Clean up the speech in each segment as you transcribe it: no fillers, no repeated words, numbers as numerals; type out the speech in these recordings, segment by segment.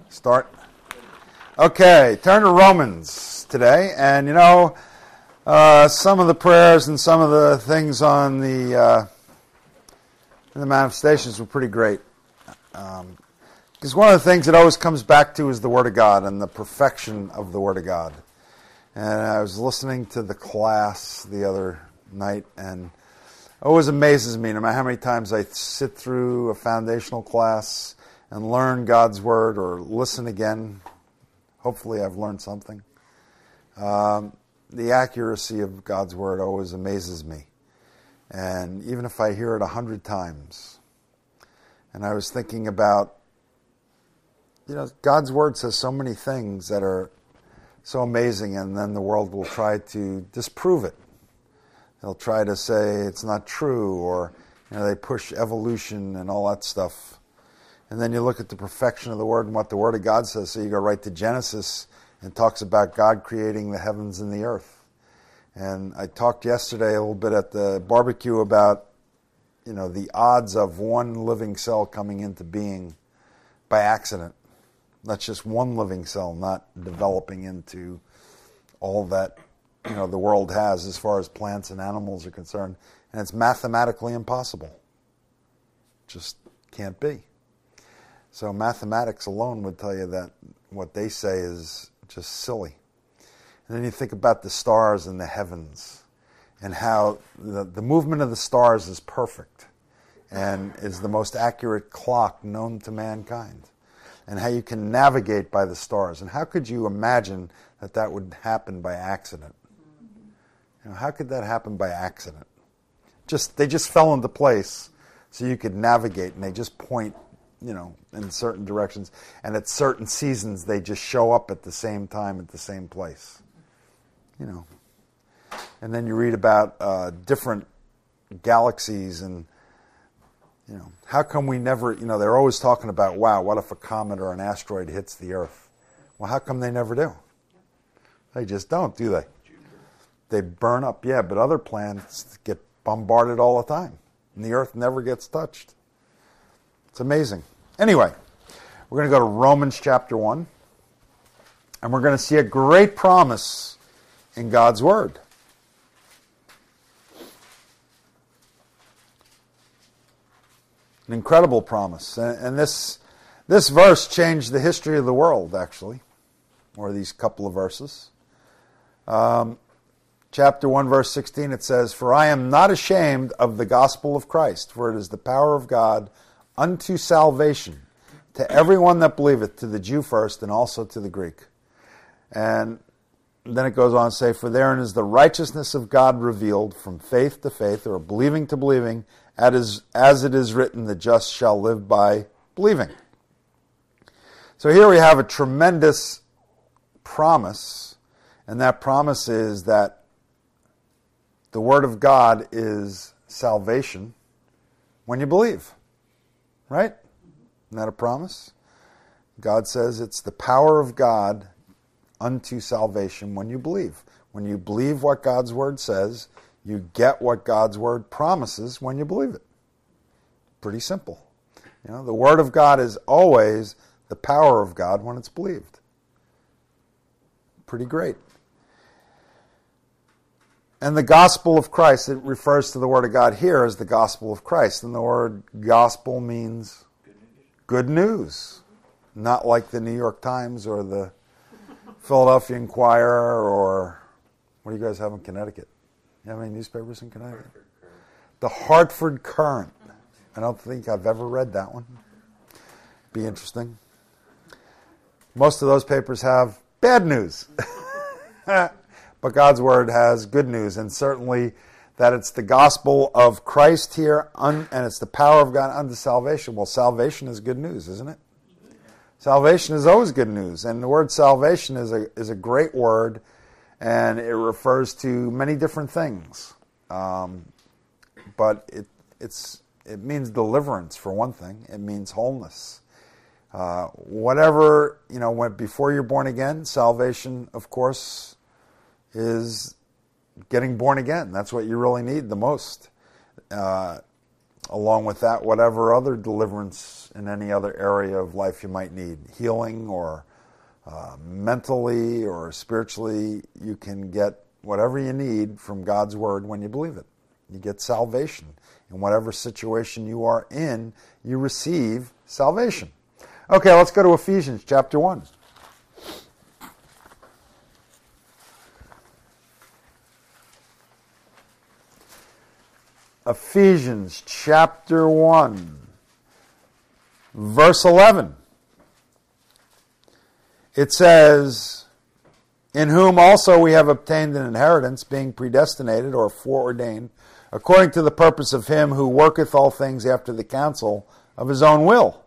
Start. Okay, turn to Romans today, and some of the prayers and some of the things on the manifestations were pretty great. Because one of the things that always comes back to is the Word of God and the perfection of the Word of God. And I was listening to the class the other night, and it always amazes me, no matter how many times I sit through a foundational class and learn God's Word or listen again. Hopefully I've learned something. The accuracy of God's Word always amazes me. And even if I hear it 100 times. And I was thinking about, God's Word says so many things that are so amazing, and then the world will try to disprove it. They'll try to say it's not true, or they push evolution and all that stuff. And then you look at the perfection of the Word and what the Word of God says. So you go right to Genesis and talks about God creating the heavens and the earth. And I talked yesterday a little bit at the barbecue about, the odds of one living cell coming into being by accident. That's just one living cell, not developing into all that, the world has as far as plants and animals are concerned. And it's mathematically impossible. Just can't be. So mathematics alone would tell you that what they say is just silly. And then you think about the stars in the heavens and how the movement of the stars is perfect and is the most accurate clock known to mankind. And how you can navigate by the stars. And how could you imagine that would happen by accident? How could that happen by accident? They just fell into place so you could navigate, and they just point in certain directions. And at certain seasons, they just show up at the same time at the same place. And then you read about different galaxies and, how come we never, they're always talking about, wow, what if a comet or an asteroid hits the Earth? Well, how come they never do? They just don't, do they? They burn up, yeah, but other planets get bombarded all the time. And the Earth never gets touched. It's amazing. Anyway, we're going to go to Romans chapter 1. And we're going to see a great promise in God's Word. An incredible promise. And this verse changed the history of the world, actually. Or these couple of verses. Chapter 1, verse 16, it says, "For I am not ashamed of the gospel of Christ, for it is the power of God unto salvation, to everyone that believeth, to the Jew first, and also to the Greek." And then it goes on to say, "For therein is the righteousness of God revealed from faith to faith," or believing to believing, as it is written, "The just shall live by believing." So here we have a tremendous promise, and that promise is that the Word of God is salvation when you believe. Right? Isn't that a promise? God says it's the power of God unto salvation when you believe. When you believe what God's Word says, you get what God's Word promises when you believe it. Pretty simple. The Word of God is always the power of God when it's believed. Pretty great. And the gospel of Christ, it refers to the Word of God here as the gospel of Christ. And the word gospel means good news. Not like the New York Times or the Philadelphia Inquirer or, what do you guys have in Connecticut? You have any newspapers in Connecticut? The Hartford Courant. I don't think I've ever read that one. Be interesting. Most of those papers have bad news. But God's Word has good news, and certainly that it's the gospel of Christ here, and it's the power of God unto salvation. Well, salvation is good news, isn't it? Salvation is always good news, and the word salvation is a great word, and it refers to many different things. But it means deliverance, for one thing. It means wholeness. Whatever, before you're born again, salvation, of course, is getting born again. That's what you really need the most. along with that, whatever other deliverance in any other area of life you might need, healing or mentally or spiritually, you can get whatever you need from God's Word when you believe it. You get salvation. In whatever situation you are in, you receive salvation. Okay, let's go to Ephesians chapter 1. Ephesians chapter 1, verse 11. It says, "In whom also we have obtained an inheritance, being predestinated or foreordained, according to the purpose of him who worketh all things after the counsel of his own will."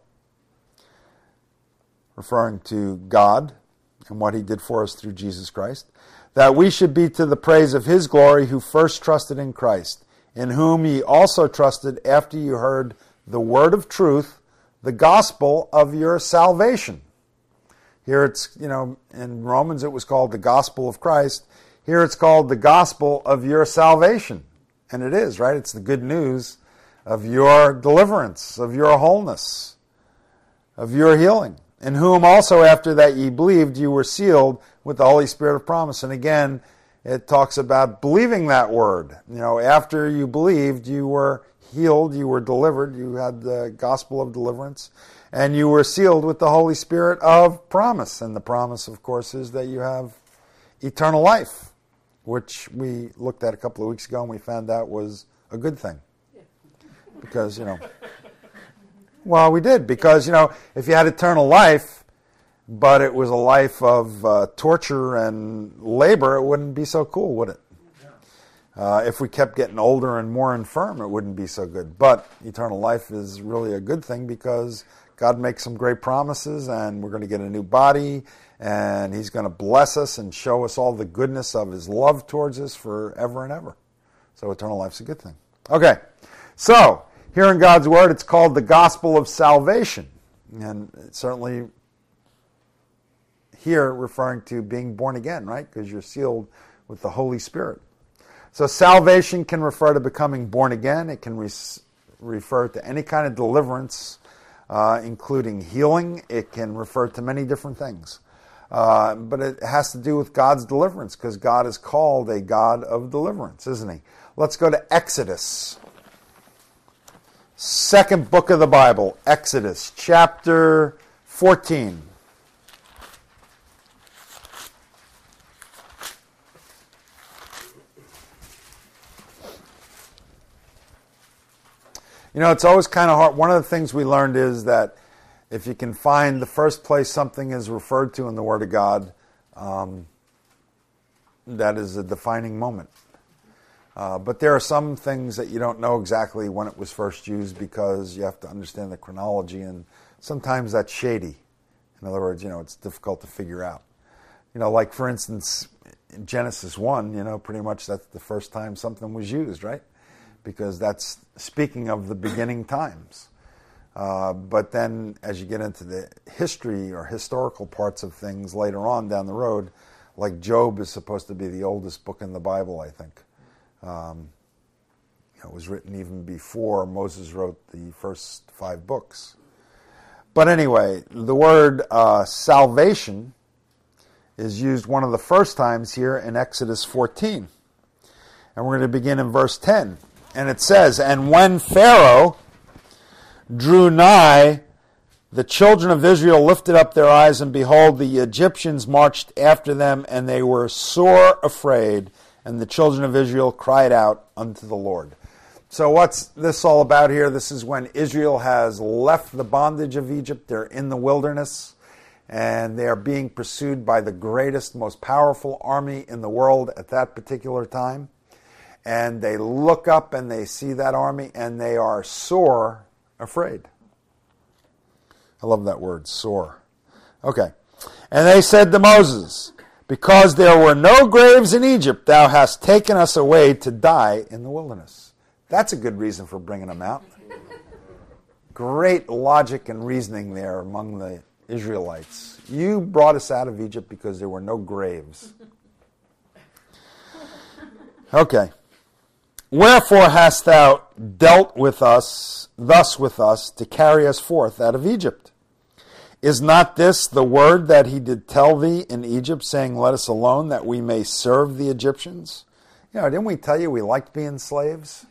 Referring to God and what he did for us through Jesus Christ. "That we should be to the praise of his glory, who first trusted in Christ, in whom ye also trusted after you heard the word of truth, the gospel of your salvation." Here it's, in Romans it was called the gospel of Christ. Here it's called the gospel of your salvation. And it is, right? It's the good news of your deliverance, of your wholeness, of your healing. "In whom also after that ye believed, you were sealed with the Holy Spirit of promise." And again, it talks about believing that word. After you believed, you were healed, you were delivered, you had the gospel of deliverance, and you were sealed with the Holy Spirit of promise. And the promise, of course, is that you have eternal life, which we looked at a couple of weeks ago and we found out was a good thing. Because, well, we did. Because, if you had eternal life, but it was a life of torture and labor, it wouldn't be so cool, would it? If we kept getting older and more infirm, it wouldn't be so good. But eternal life is really a good thing because God makes some great promises, and we're going to get a new body, and he's going to bless us and show us all the goodness of his love towards us forever and ever. So eternal life's a good thing. Okay, so here in God's Word, it's called the gospel of salvation. And it's certainly here referring to being born again, right? Because you're sealed with the Holy Spirit. So salvation can refer to becoming born again. It can refer to any kind of deliverance, including healing. It can refer to many different things. But it has to do with God's deliverance, because God is called a God of deliverance, isn't he? Let's go to Exodus. Second book of the Bible, Exodus, chapter 14. It's always kind of hard. One of the things we learned is that if you can find the first place something is referred to in the Word of God, that is a defining moment. But there are some things that you don't know exactly when it was first used, because you have to understand the chronology, and sometimes that's shady. In other words, it's difficult to figure out. Like for instance, in Genesis 1, pretty much that's the first time something was used, right? Because that's speaking of the beginning times. But then as you get into the history or historical parts of things later on down the road, like Job is supposed to be the oldest book in the Bible, I think. It was written even before Moses wrote the first 5 books. But anyway, the word salvation is used one of the first times here in Exodus 14. And we're going to begin in verse 10. And it says, "And when Pharaoh drew nigh, the children of Israel lifted up their eyes, and behold, the Egyptians marched after them, and they were sore afraid. And the children of Israel cried out unto the Lord." So what's this all about here? This is when Israel has left the bondage of Egypt. They're in the wilderness, and they are being pursued by the greatest, most powerful army in the world at that particular time. And they look up and they see that army, and they are sore afraid. I love that word, sore. Okay. "And they said to Moses, Because there were no graves in Egypt, thou hast taken us away to die in the wilderness." That's a good reason for bringing them out. Great logic and reasoning there among the Israelites. You brought us out of Egypt because there were no graves. Okay. Wherefore hast thou dealt with us, thus with us, to carry us forth out of Egypt? Is not this the word that he did tell thee in Egypt, saying, let us alone, that we may serve the Egyptians? Didn't we tell you we liked being slaves?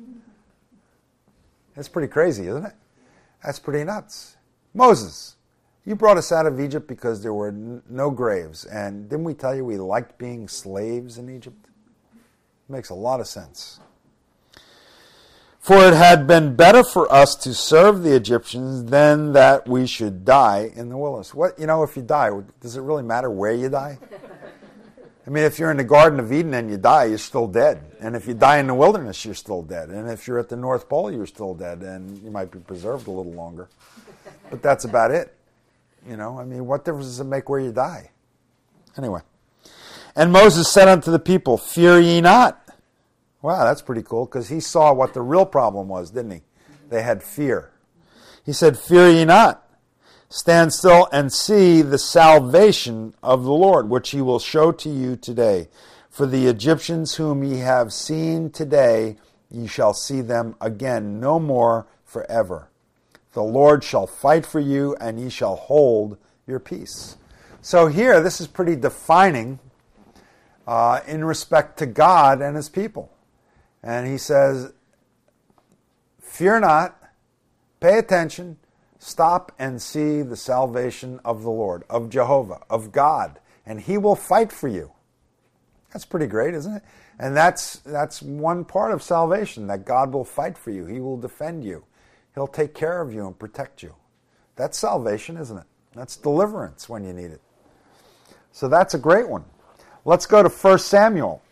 That's pretty crazy, isn't it? That's pretty nuts. Moses, you brought us out of Egypt because there were no graves. And didn't we tell you we liked being slaves in Egypt? Makes a lot of sense. For it had been better for us to serve the Egyptians than that we should die in the wilderness. If you die, does it really matter where you die? I mean, if you're in the Garden of Eden and you die, you're still dead. And if you die in the wilderness, you're still dead. And if you're at the North Pole, you're still dead. And you might be preserved a little longer. But that's about it. What difference does it make where you die? Anyway. And Moses said unto the people, fear ye not. Wow, that's pretty cool, because he saw what the real problem was, didn't he? They had fear. He said, fear ye not. Stand still and see the salvation of the Lord, which he will show to you today. For the Egyptians whom ye have seen today, ye shall see them again no more forever. The Lord shall fight for you, and ye shall hold your peace. So here, this is pretty defining in respect to God and his people. And he says, fear not, pay attention, stop and see the salvation of the Lord, of Jehovah, of God, and he will fight for you. That's pretty great, isn't it? And that's one part of salvation, that God will fight for you. He will defend you. He'll take care of you and protect you. That's salvation, isn't it? That's deliverance when you need it. So that's a great one. Let's go to 1 Samuel.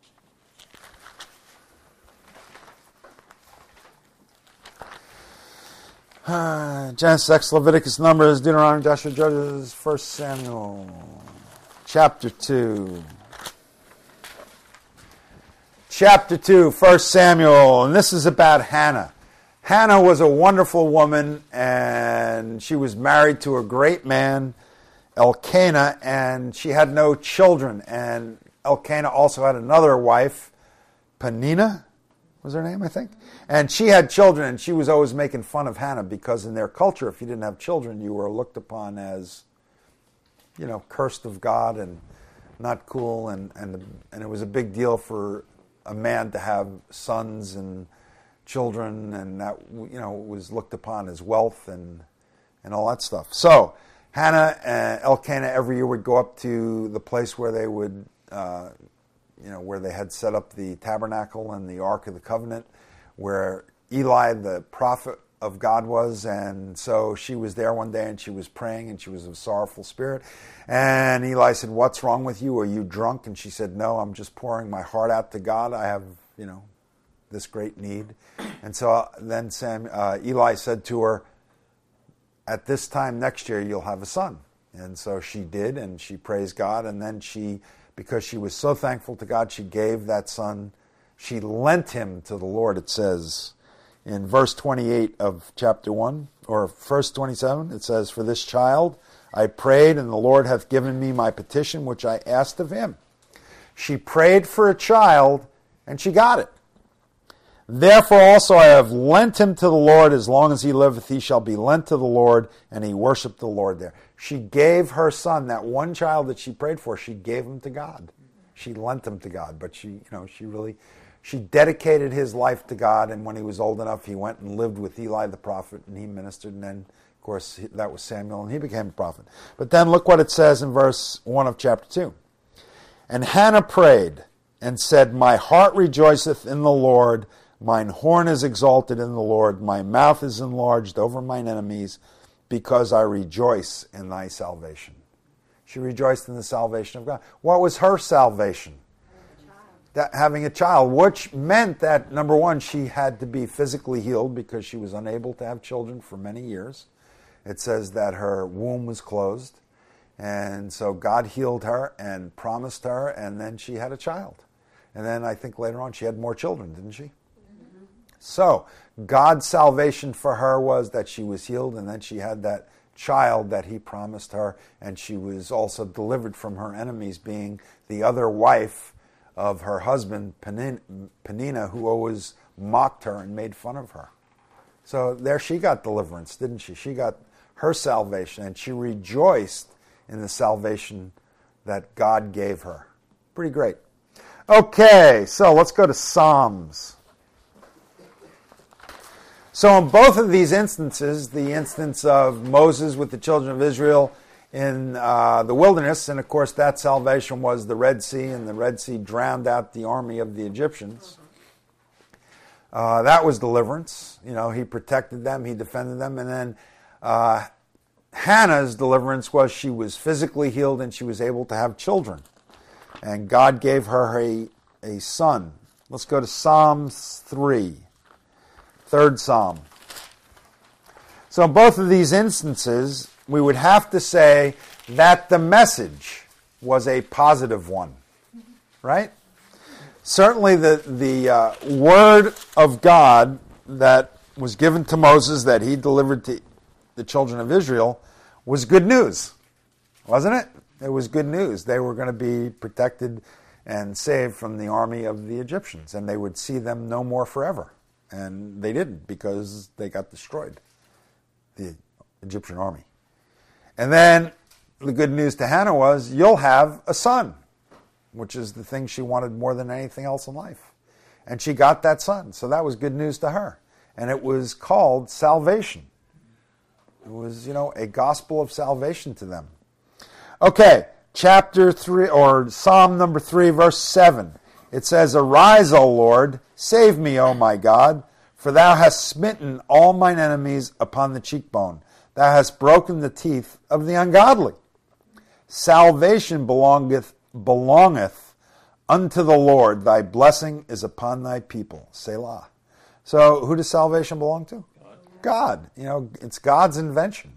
Genesis, Exodus, Leviticus, Numbers, Deuteronomy, Joshua, Judges, 1 Samuel, chapter 2. Chapter 2, 1 Samuel, and this is about Hannah. Hannah was a wonderful woman, and she was married to a great man, Elkanah, and she had no children. And Elkanah also had another wife, Peninnah, was her name, I think? And she had children, and she was always making fun of Hannah, because in their culture, if you didn't have children, you were looked upon as, cursed of God and not cool, and it was a big deal for a man to have sons and children, and that, was looked upon as wealth and all that stuff. So Hannah and Elkanah every year would go up to the place where they would, where they had set up the tabernacle and the Ark of the Covenant, where Eli, the prophet of God, was. And so she was there one day, and she was praying, and she was of sorrowful spirit. And Eli said, what's wrong with you? Are you drunk? And she said, no, I'm just pouring my heart out to God. I have, this great need. And so then Eli said to her, at this time next year, you'll have a son. And so she did, and she praised God. And then because she was so thankful to God, she gave that son. She lent him to the Lord, it says in verse 28 of chapter 1, or verse 27, it says, for this child I prayed, and the Lord hath given me my petition, which I asked of him. She prayed for a child, and she got it. Therefore also I have lent him to the Lord. As long as he liveth, he shall be lent to the Lord. And he worshiped the Lord there. She gave her son, that one child that she prayed for, she gave him to God. She lent him to God. But she dedicated his life to God. And when he was old enough, he went and lived with Eli the prophet, and he ministered. And then, of course, that was Samuel, and he became a prophet. But then look what it says in verse 1 of chapter 2. And Hannah prayed and said, my heart rejoiceth in the Lord. Mine horn is exalted in the Lord. My mouth is enlarged over mine enemies, because I rejoice in thy salvation. She rejoiced in the salvation of God. What was her salvation? Having a child, which meant that, number one, she had to be physically healed because she was unable to have children for many years. It says that her womb was closed. And so God healed her and promised her, and then she had a child. And then I think later on she had more children, didn't she? So, God's salvation for her was that she was healed, and then she had that child that he promised her, and she was also delivered from her enemies, being the other wife of her husband, Peninnah, who always mocked her and made fun of her. So there she got deliverance, didn't she? She got her salvation, and she rejoiced in the salvation that God gave her. Pretty great. Okay, so let's go to Psalms. So in both of these instances, the instance of Moses with the children of Israel in the wilderness, and of course that salvation was the Red Sea, and the Red Sea drowned out the army of the Egyptians. That was deliverance. You know, he protected them, he defended them, and then Hannah's deliverance was she was physically healed and she was able to have children. And God gave her a son. Let's go to Psalms 3, third Psalm. So in both of these instances, we would have to say that the message was a positive one, right? Certainly the word of God that was given to Moses that he delivered to the children of Israel was good news, wasn't it? It was good news. They were going to be protected and saved from the army of the Egyptians, and they would see them no more forever. And they didn't, because they got destroyed, the Egyptian army. And then the good news to Hannah was, you'll have a son, which is the thing she wanted more than anything else in life. And she got that son, so that was good news to her. And it was called salvation. It was, a gospel of salvation to them. Okay, chapter 3, or Psalm number 3, verse 7. It says, "Arise, O Lord, save me, O my God, for thou hast smitten all mine enemies upon the cheekbone. Thou hast broken the teeth of the ungodly. Salvation belongeth unto the Lord. Thy blessing is upon thy people." Selah. So who does salvation belong to? God. It's God's invention.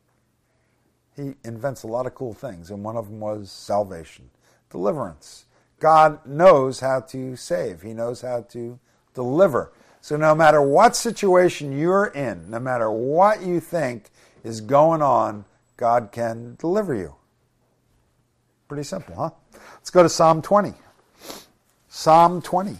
He invents a lot of cool things, and one of them was salvation, deliverance. God knows how to save. He knows how to deliver. So no matter what situation you're in, no matter what you think is going on, God can deliver you. Pretty simple, huh? Let's go to Psalm 20. Psalm 20.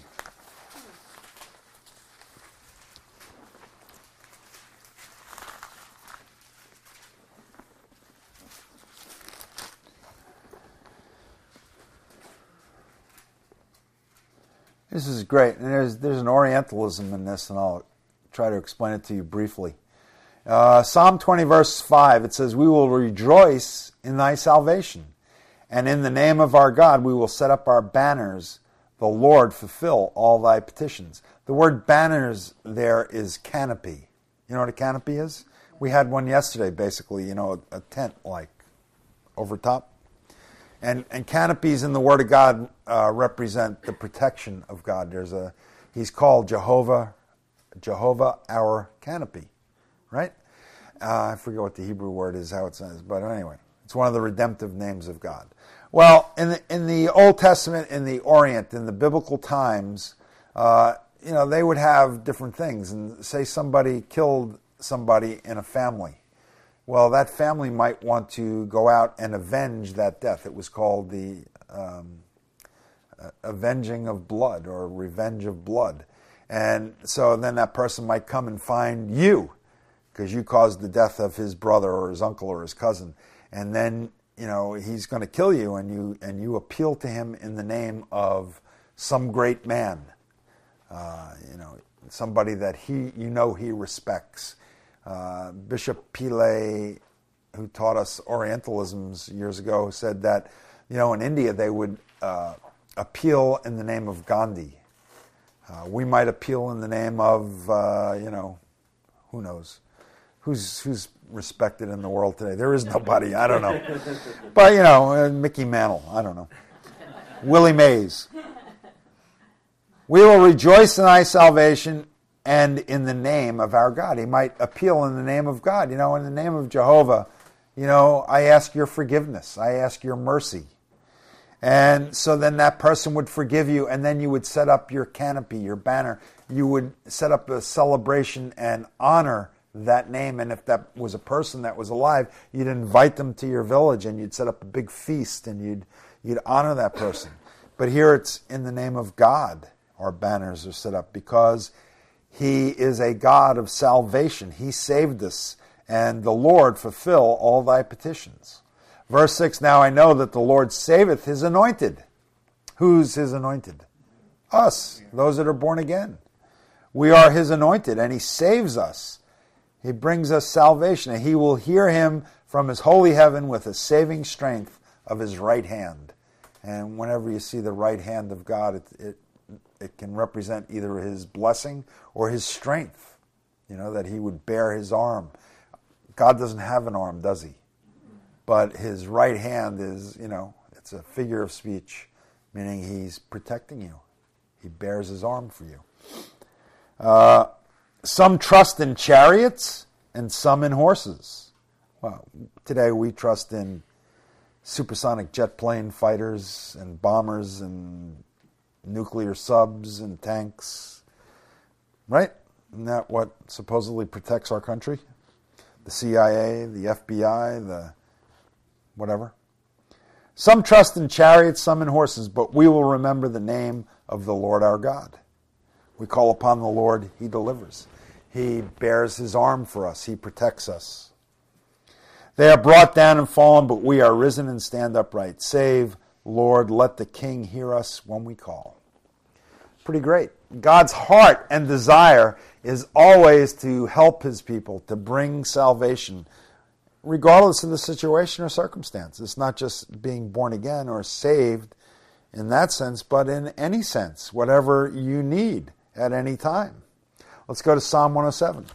This is great, and there's an Orientalism in this, and I'll try to explain it to you briefly. Psalm 20, verse 5, it says, "We will rejoice in thy salvation, and in the name of our God we will set up our banners. The Lord fulfill all thy petitions." The word banners there is canopy. You know what a canopy is? We had one yesterday, basically, a tent like over top. And canopies in the Word of God represent the protection of God. He's called Jehovah our canopy, right? I forget what the Hebrew word is, how it says, but anyway, it's one of the redemptive names of God. Well, in the Old Testament, in the Orient, in the biblical times, they would have different things. And say somebody killed somebody in a family. Well, that family might want to go out and avenge that death. It was called the avenging of blood, or revenge of blood. And so then that person might come and find you because you caused the death of his brother or his uncle or his cousin. And then, he's going to kill you, and you appeal to him in the name of some great man, somebody that he respects. Bishop Pillay, who taught us Orientalisms years ago, said that, in India they would appeal in the name of Gandhi. We might appeal in the name of, who knows? Who's respected in the world today? There is nobody. I don't know. But, Mickey Mantle. I don't know. Willie Mays. "We will rejoice in thy salvation and in the name of our God." He might appeal in the name of God. In the name of Jehovah, I ask your forgiveness. I ask your mercy. And so then that person would forgive you, and then you would set up your canopy, your banner. You would set up a celebration and honor that name. And if that was a person that was alive, you'd invite them to your village, and you'd set up a big feast, and you'd honor that person. But here it's in the name of God our banners are set up, because he is a God of salvation. He saved us, and the Lord fulfill all thy petitions. Verse 6, now I know that the Lord saveth his anointed. Who's his anointed? Us, those that are born again. We are his anointed, and he saves us. He brings us salvation, and he will hear him from his holy heaven with the saving strength of his right hand. And whenever you see the right hand of God, it can represent either his blessing or his strength, that he would bear his arm. God doesn't have an arm, does he? But his right hand is, it's a figure of speech, meaning he's protecting you. He bears his arm for you. Some trust in chariots and some in horses. Well, today we trust in supersonic jet plane fighters and bombers and nuclear subs and tanks. Right? Isn't that what supposedly protects our country? The CIA, the FBI, the whatever. Some trust in chariots, some in horses, but we will remember the name of the Lord our God. We call upon the Lord, he delivers. He bears his arm for us. He protects us. They are brought down and fallen, but we are risen and stand upright. Save, Lord, let the King hear us when we call. Pretty great. God's heart and desire is always to help his people, to bring salvation, regardless of the situation or circumstance. It's not just being born again or saved in that sense, but in any sense, whatever you need at any time. Let's go to Psalm 107.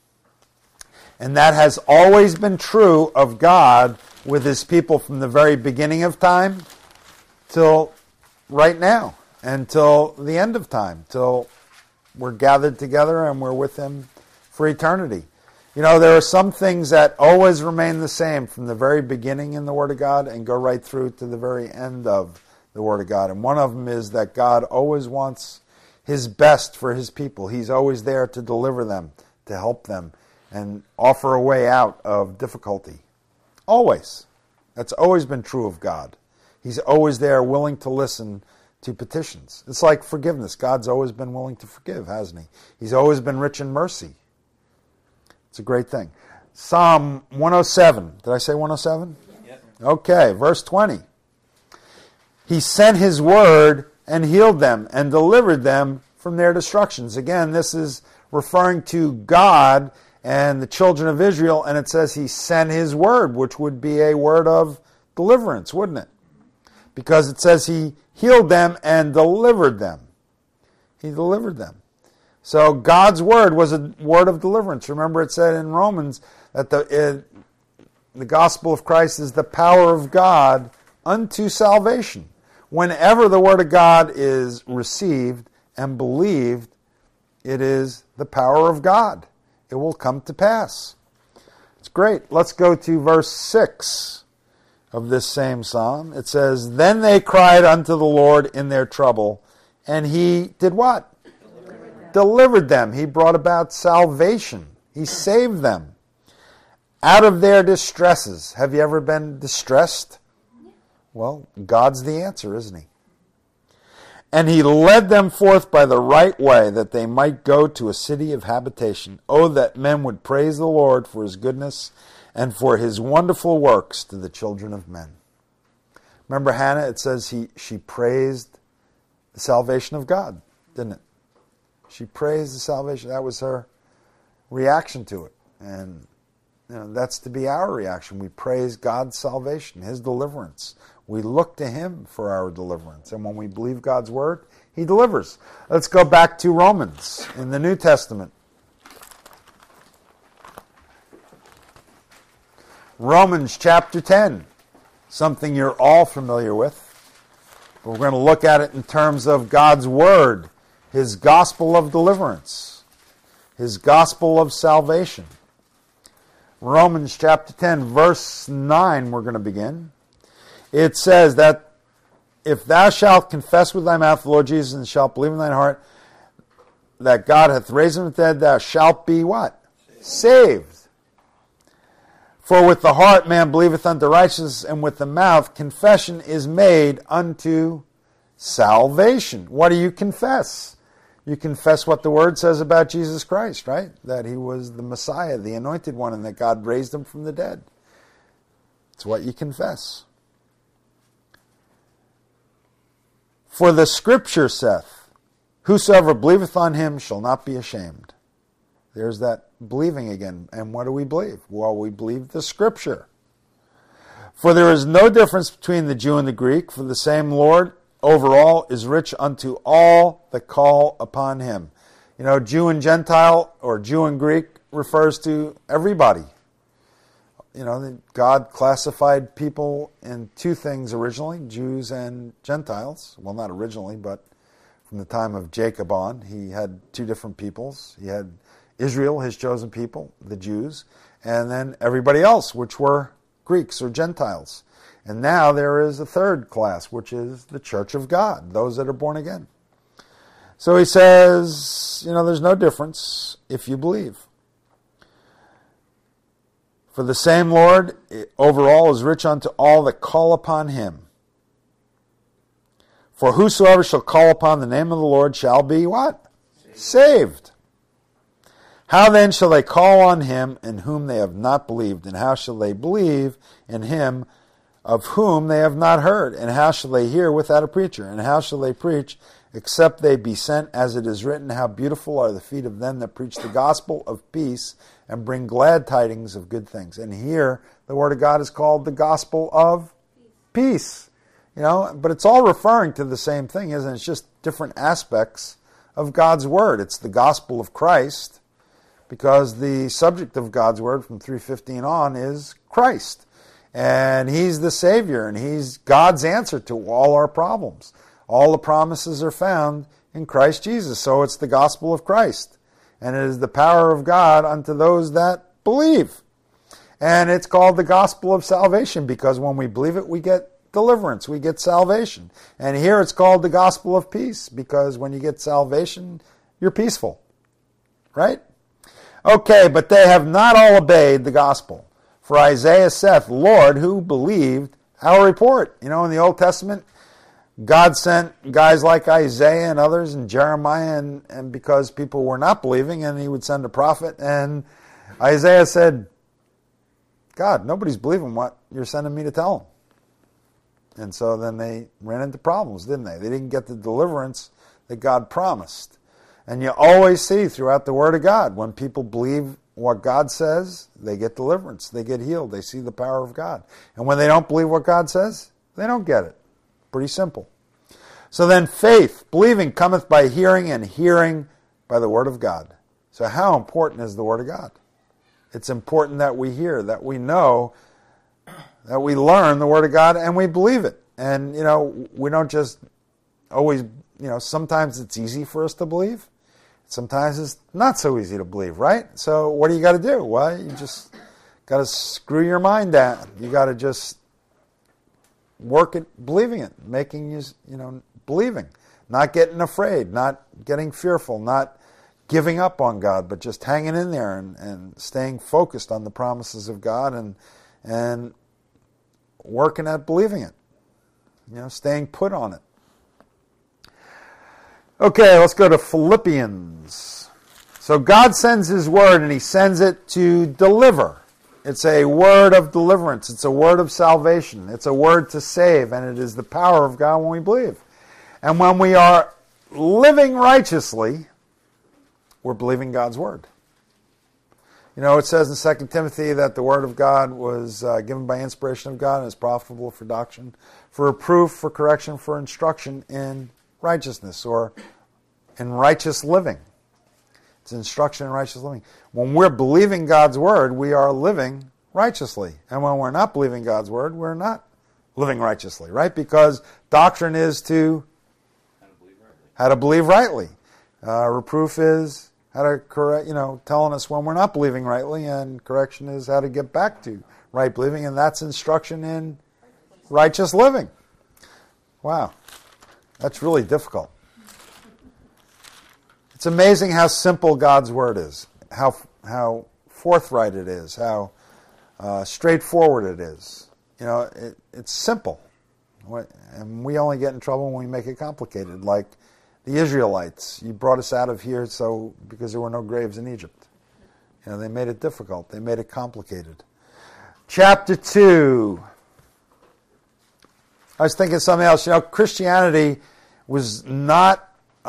And that has always been true of God with his people from the very beginning of time till right now, until the end of time, till we're gathered together and we're with him for eternity. There are some things that always remain the same from the very beginning in the Word of God and go right through to the very end of the Word of God. And one of them is that God always wants his best for his people. He's always there to deliver them, to help them, and offer a way out of difficulty. Always. That's always been true of God. He's always there willing to listen to petitions. It's like forgiveness. God's always been willing to forgive, hasn't he? He's always been rich in mercy. It's a great thing. Psalm 107. Did I say 107? Yes. Okay, verse 20. He sent his word and healed them and delivered them from their destructions. Again, this is referring to God and the children of Israel, and it says he sent his word, which would be a word of deliverance, wouldn't it? Because it says he healed them and delivered them. He delivered them. So God's word was a word of deliverance. Remember it said in Romans that the gospel of Christ is the power of God unto salvation. Whenever the word of God is received and believed, it is the power of God. It will come to pass. It's great. Let's go to verse 6 of this same psalm. It says, then they cried unto the Lord in their trouble, and he did what? Delivered them. He brought about salvation. He saved them out of their distresses. Have you ever been distressed? Well, God's the answer, isn't he? And he led them forth by the right way, that they might go to a city of habitation. Oh, that men would praise the Lord for his goodness and for his wonderful works to the children of men. Remember Hannah? It says she praised the salvation of God, didn't it? She praised the salvation. That was her reaction to it. And that's to be our reaction. We praise God's salvation, his deliverance. We look to him for our deliverance. And when we believe God's word, he delivers. Let's go back to Romans in the New Testament. Romans chapter 10. Something you're all familiar with. But we're going to look at it in terms of God's word, his gospel of deliverance, his gospel of salvation. Romans chapter 10, verse 9, we're going to begin. It says that if thou shalt confess with thy mouth the Lord Jesus and shalt believe in thine heart that God hath raised him from the dead, thou shalt be what? Saved. For with the heart man believeth unto righteousness, and with the mouth confession is made unto salvation. What do you confess? You confess what the Word says about Jesus Christ, right? That he was the Messiah, the Anointed One, and that God raised him from the dead. It's what you confess. For the Scripture saith, whosoever believeth on him shall not be ashamed. There's that believing again. And what do we believe? Well, we believe the Scripture. For there is no difference between the Jew and the Greek, for the same Lord over all is rich unto all that call upon him. You know, Jew and Gentile, or Jew and Greek, refers to everybody. You know, God classified people in two things originally, Jews and Gentiles. Well, not originally, but from the time of Jacob on, he had two different peoples. He had Israel, his chosen people, the Jews, and then everybody else, which were Greeks or Gentiles. And now there is a third class, which is the church of God, those that are born again. So he says, you know, there's no difference if you believe. For the same Lord over all is rich unto all that call upon him. For whosoever shall call upon the name of the Lord shall be what? Saved. How then shall they call on him in whom they have not believed? And how shall they believe in him of whom they have not heard? And how shall they hear without a preacher? And how shall they preach except they be sent? As it is written, how beautiful are the feet of them that preach the gospel of peace and bring glad tidings of good things. And here, the Word of God is called the gospel of peace. You know, but it's all referring to the same thing, isn't it? It's just different aspects of God's Word. It's the gospel of Christ, because the subject of God's Word from 3:15 on is Christ. And he's the Savior, and he's God's answer to all our problems. All the promises are found in Christ Jesus. So it's the gospel of Christ. And it is the power of God unto those that believe. And it's called the gospel of salvation, because when we believe it, we get deliverance, we get salvation. And here it's called the gospel of peace, because when you get salvation, you're peaceful. Right? Okay, but they have not all obeyed the gospel. For Isaiah saith, Lord, who believed our report? You know, in the Old Testament, God sent guys like Isaiah and others and Jeremiah, and because people were not believing, and he would send a prophet. And Isaiah said, God, nobody's believing what you're sending me to tell them. And so then they ran into problems, didn't they? They didn't get the deliverance that God promised. And you always see throughout the Word of God, when people believe what God says, they get deliverance, they get healed, they see the power of God. And when they don't believe what God says, they don't get it. Pretty simple. So then faith, believing, cometh by hearing, and hearing by the Word of God. So how important is the Word of God? It's important that we hear, that we know, that we learn the Word of God, and we believe it. And, you know, we don't just always, you know, sometimes it's easy for us to believe. Sometimes it's not so easy to believe, right? So what do you got to do? Well, you just got to screw your mind down. You got to just work at believing it, making you know, believing, not getting afraid, not getting fearful, not giving up on God, but just hanging in there and staying focused on the promises of God and working at believing it, you know, staying put on it. Okay, let's go to Philippians. So God sends His Word, and He sends it to deliver. It's a word of deliverance. It's a word of salvation. It's a word to save, and it is the power of God when we believe. And when we are living righteously, we're believing God's Word. You know, it says in 2 Timothy that the Word of God was given by inspiration of God and is profitable for doctrine, for reproof, for correction, for instruction in righteousness, or in righteous living. It's instruction in righteous living. When we're believing God's Word, we are living righteously. And when we're not believing God's Word, we're not living righteously, right? Because doctrine is to how to believe rightly. Reproof is how to correct, you know, telling us when we're not believing rightly, and correction is how to get back to right believing, and that's instruction in righteous living. Wow, that's really difficult. It's amazing how simple God's Word is, how forthright it is, how straightforward it is. You know, it's simple. And we only get in trouble when we make it complicated, like the Israelites. You brought us out of here because there were no graves in Egypt. They made it difficult. They made it complicated. Chapter 2. I was thinking something else. Christianity was not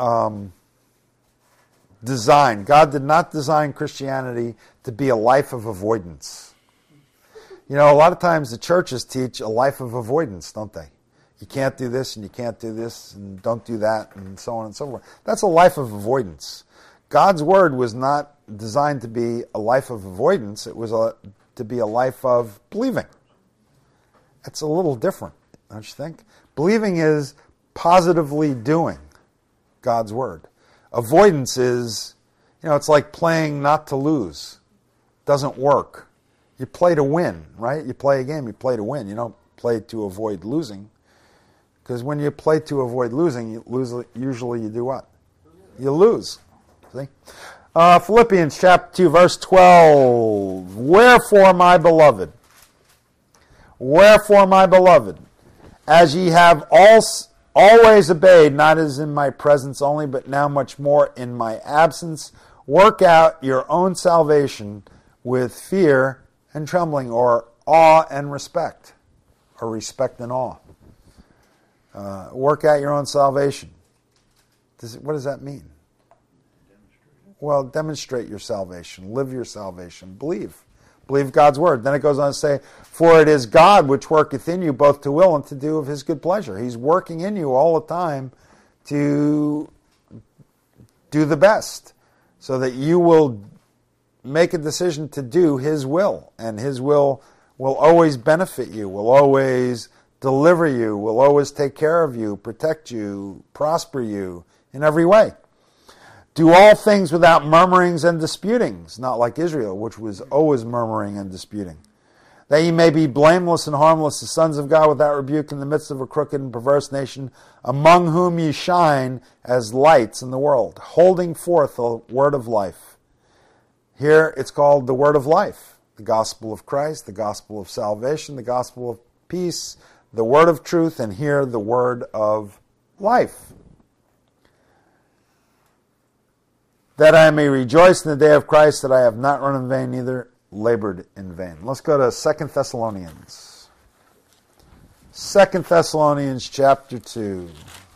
designed. God did not design Christianity to be a life of avoidance. A lot of times the churches teach a life of avoidance, don't they? You can't do this and you can't do this and don't do that and so on and so forth. That's a life of avoidance. God's word was not designed to be a life of avoidance. It was to be a life of believing. It's a little different, don't you think? Believing is positively doing God's word. Avoidance is, it's like playing not to lose. Doesn't work. You play to win, right? You play a game, you play to win. You don't play to avoid losing. Because when you play to avoid losing, usually you do what? You lose. See? Philippians chapter 2, verse 12. Wherefore, my beloved, as ye have always obeyed, not as in my presence only, but now much more in my absence, work out your own salvation with fear and trembling, or awe and respect, or respect and awe. Work out your own salvation. What does that mean? Well, demonstrate your salvation. Live your salvation. Believe. Believe God's word. Then it goes on to say, for it is God which worketh in you both to will and to do of his good pleasure. He's working in you all the time to do the best so that you will make a decision to do his will. And his will always benefit you, will always deliver you, will always take care of you, protect you, prosper you in every way. Do all things without murmurings and disputings, not like Israel, which was always murmuring and disputing. That ye may be blameless and harmless, the sons of God without rebuke in the midst of a crooked and perverse nation, among whom ye shine as lights in the world, holding forth the word of life. Here it's called the word of life, the gospel of Christ, the gospel of salvation, the gospel of peace, the word of truth, and here the word of life. That I may rejoice in the day of Christ, that I have not run in vain, neither labored in vain. Let's go to 2 Thessalonians. 2 Thessalonians chapter 2.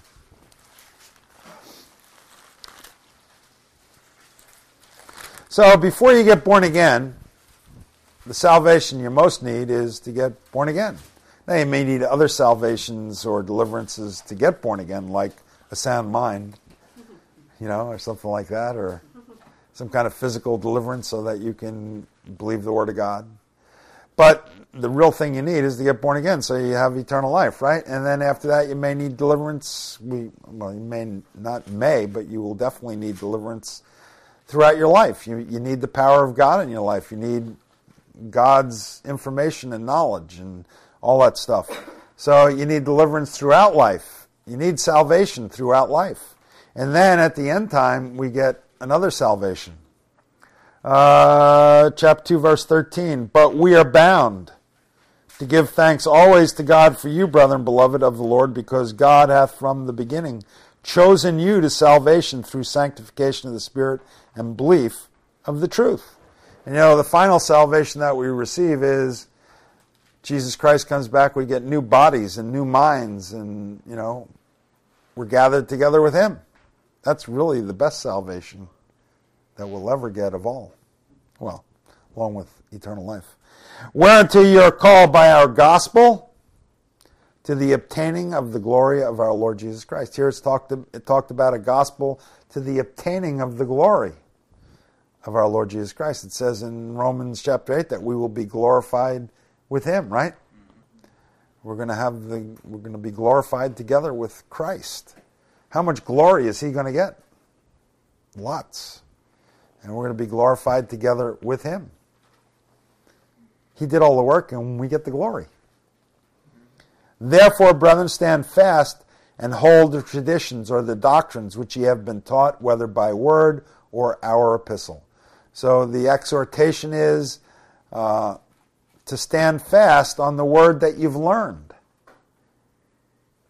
So before you get born again, the salvation you most need is to get born again. Now you may need other salvations or deliverances to get born again, like a sound mind, or something like that, or some kind of physical deliverance so that you can believe the Word of God. But the real thing you need is to get born again so you have eternal life, right? And then after that you may need deliverance. You will definitely need deliverance throughout your life. You need the power of God in your life. You need God's information and knowledge and all that stuff. So you need deliverance throughout life. You need salvation throughout life. And then at the end time, we get another salvation. Chapter 2, verse 13. But we are bound to give thanks always to God for you, brethren, beloved of the Lord, because God hath from the beginning chosen you to salvation through sanctification of the Spirit and belief of the truth. And the final salvation that we receive is Jesus Christ comes back, we get new bodies and new minds, and, we're gathered together with him. That's really the best salvation that we'll ever get of all. Well, along with eternal life. Whereunto you are called by our gospel to the obtaining of the glory of our Lord Jesus Christ. Here it talked about a gospel to the obtaining of the glory of our Lord Jesus Christ. It says in Romans chapter 8 that we will be glorified with him, right? We're going to be glorified together with Christ. How much glory is he going to get? Lots. And we're going to be glorified together with him. He did all the work and we get the glory. Therefore, brethren, stand fast and hold the traditions or the doctrines which ye have been taught, whether by word or our epistle. So the exhortation is to stand fast on the word that you've learned.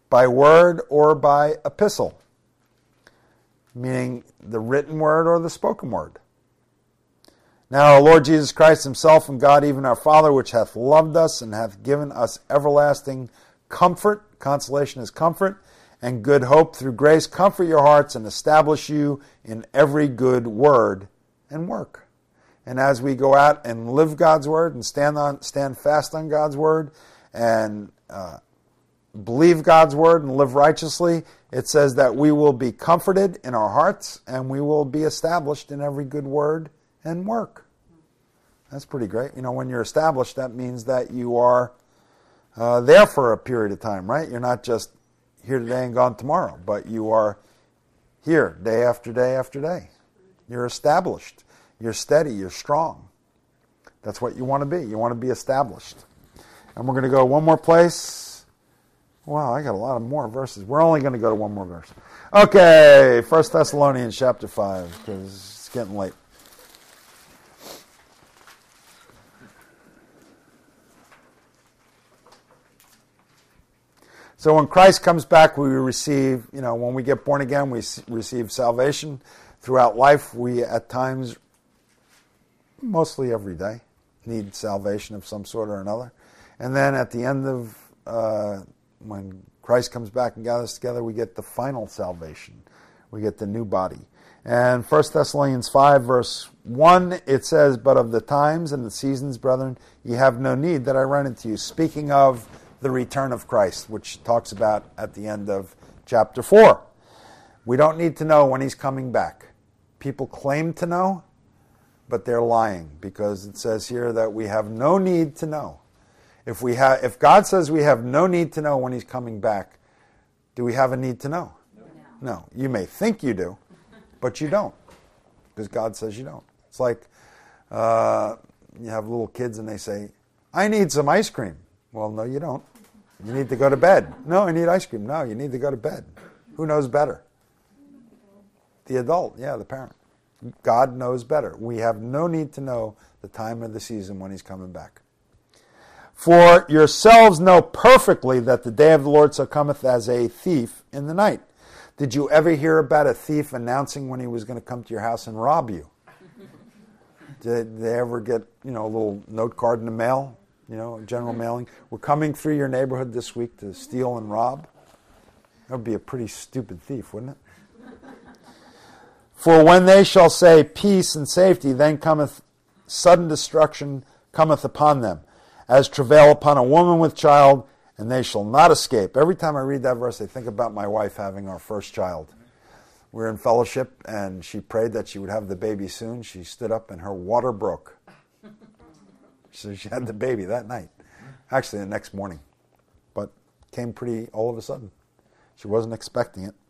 by word or by epistle, meaning the written word or the spoken word. Now our Lord Jesus Christ himself and God, even our Father, which hath loved us and hath given us everlasting comfort, consolation is comfort, and good hope through grace, comfort your hearts and establish you in every good word and work. And as we go out and live God's word and stand fast on God's word and believe God's word and live righteously, it says that we will be comforted in our hearts and we will be established in every good word and work. That's pretty great. You know, when you're established, that means that you are there for a period of time, right? You're not just here today and gone tomorrow, but you are here day after day after day. You're established. You're steady. You're strong. That's what you want to be. You want to be established. And we're going to go one more place. Wow, I got a lot of more verses. We're only going to go to one more verse. Okay, 1 Thessalonians chapter 5, because it's getting late. So when Christ comes back, we receive, when we get born again, we receive salvation. Throughout life, we at times, mostly every day, need salvation of some sort or another. And then at the end of, when Christ comes back and gathers together, we get the final salvation. We get the new body. And 1 Thessalonians 5, verse 1, it says, "But of the times and the seasons, brethren, ye have no need that I write unto you." Speaking of the return of Christ, which talks about at the end of chapter 4. We don't need to know when he's coming back. People claim to know, but they're lying, because it says here that we have no need to know. If God says we have no need to know when he's coming back, do we have a need to know? No. You may think you do, but you don't, because God says you don't. It's like you have little kids and they say, "I need some ice cream." Well, no, you don't. You need to go to bed. "No, I need ice cream." No, you need to go to bed. Who knows better? The adult, the parent. God knows better. We have no need to know the time of the season when he's coming back. "For yourselves know perfectly that the day of the Lord so cometh as a thief in the night." Did you ever hear about a thief announcing when he was going to come to your house and rob you? Did they ever get, a little note card in the mail? General mailing. "We're coming through your neighborhood this week to steal and rob." That would be a pretty stupid thief, wouldn't it? "For when they shall say peace and safety, then cometh sudden destruction cometh upon them, as travail upon a woman with child, and they shall not escape." Every time I read that verse, I think about my wife having our first child. We were in fellowship, and she prayed that she would have the baby soon. She stood up, and her water broke. So she had the baby that night. Actually, the next morning. But came pretty all of a sudden. She wasn't expecting it.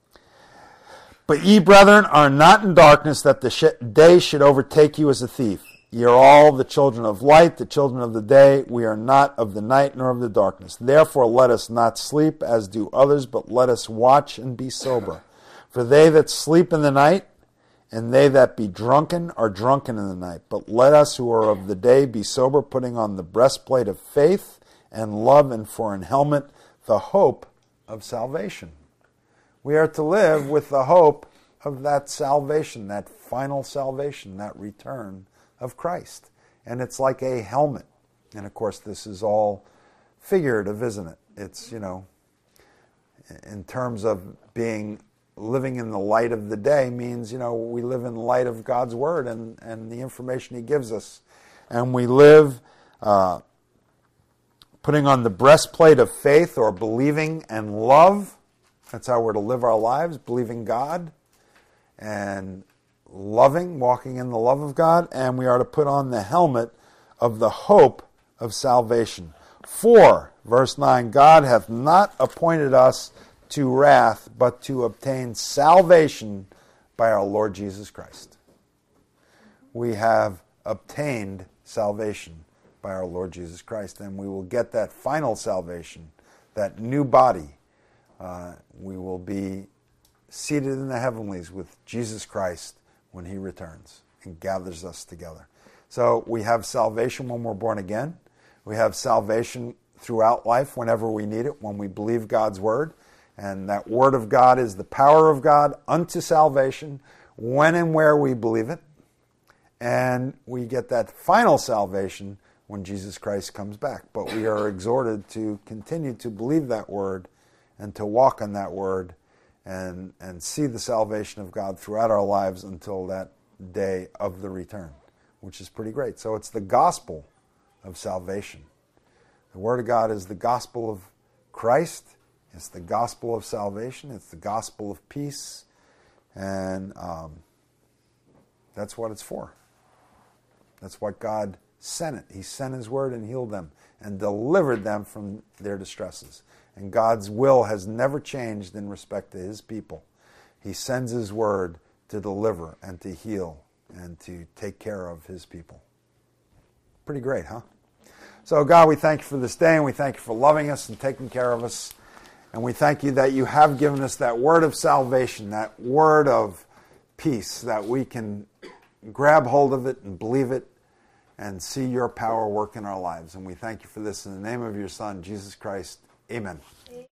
"But ye, brethren, are not in darkness, that the day should overtake you as a thief. Ye are all the children of light, the children of the day. We are not of the night nor of the darkness. Therefore let us not sleep as do others, but let us watch and be sober. For they that sleep in the night, and they that be drunken are drunken in the night. But let us who are of the day be sober, putting on the breastplate of faith and love, and for an helmet the hope of salvation." We are to live with the hope of that salvation, that final salvation, that return of Christ. And it's like a helmet. And of course, this is all figurative, isn't it? It's, in terms of living in the light of the day means, we live in light of God's Word and the information he gives us. And we live putting on the breastplate of faith, or believing and love. That's how we're to live our lives, believing God and loving, walking in the love of God. And we are to put on the helmet of the hope of salvation. "For," verse 9, "God hath not appointed us to wrath, but to obtain salvation by our Lord Jesus Christ." We have obtained salvation by our Lord Jesus Christ, and we will get that final salvation, that new body. We will be seated in the heavenlies with Jesus Christ when he returns and gathers us together. So we have salvation when we're born again. We have salvation throughout life whenever we need it, when we believe God's word. And that word of God is the power of God unto salvation when and where we believe it. And we get that final salvation when Jesus Christ comes back. But we are exhorted to continue to believe that word and to walk in that word and see the salvation of God throughout our lives until that day of the return, which is pretty great. So it's the gospel of salvation. The Word of God is the gospel of Christ. It's the gospel of salvation. It's the gospel of peace. And that's what it's for. That's what God sent it. He sent His Word and healed them and delivered them from their distresses. And God's will has never changed in respect to His people. He sends His Word to deliver and to heal and to take care of His people. Pretty great, huh? So God, we thank you for this day, and we thank you for loving us and taking care of us. And we thank you that you have given us that word of salvation, that word of peace, that we can grab hold of it and believe it and see your power work in our lives. And we thank you for this in the name of your Son, Jesus Christ. Amen.